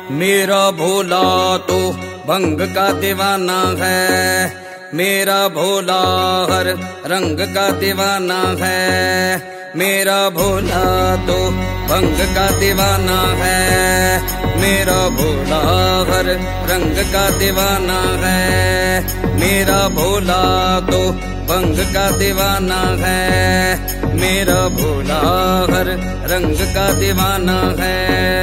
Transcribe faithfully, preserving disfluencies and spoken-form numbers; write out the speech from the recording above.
मेरा भोला तो भंग का दीवाना है, मेरा भोला हर रंग का दीवाना है। मेरा भोला तो भंग का दीवाना है, मेरा भोला हर रंग का दीवाना है। मेरा भोला तो भंग का दीवाना है, मेरा भोला हर रंग का दीवाना है।